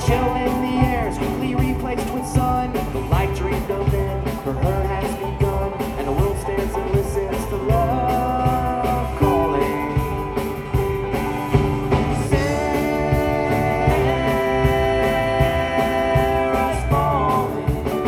chill in the air is quickly replaced with sun. The life dreamed of then for her has begun, and the world stands and listens to love calling. Sarah's falling.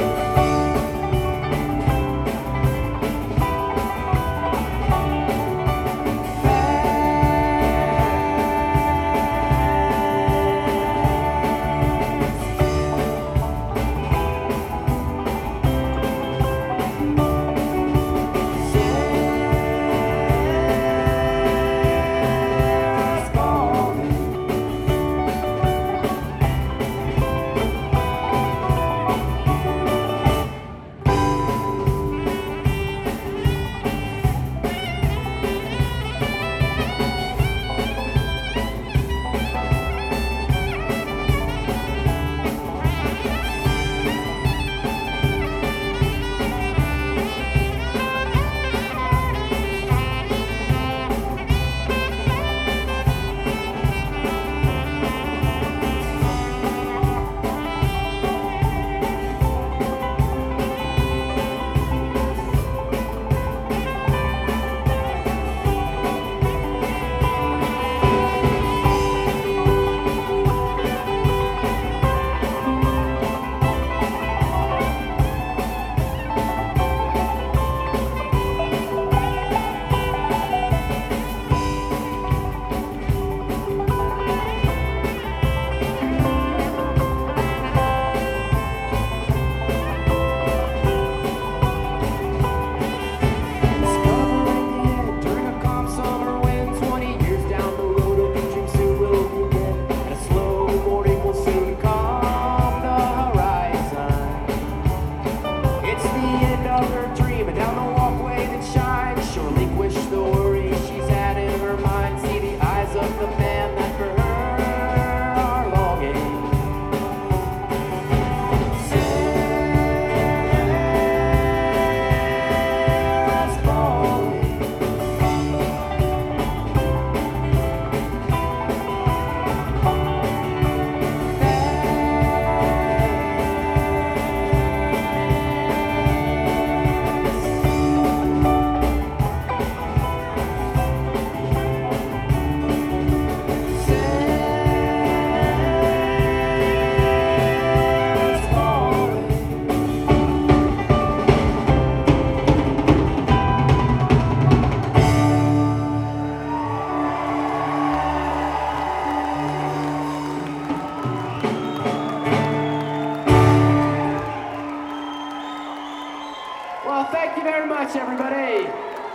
Well, thank you very much, everybody.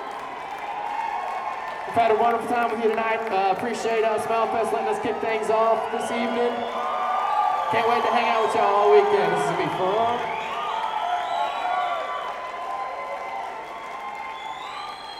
We've had a wonderful time with you tonight. Appreciate Smellfest letting us kick things off this evening. Can't wait to hang out with y'all all weekend. This is going to be fun.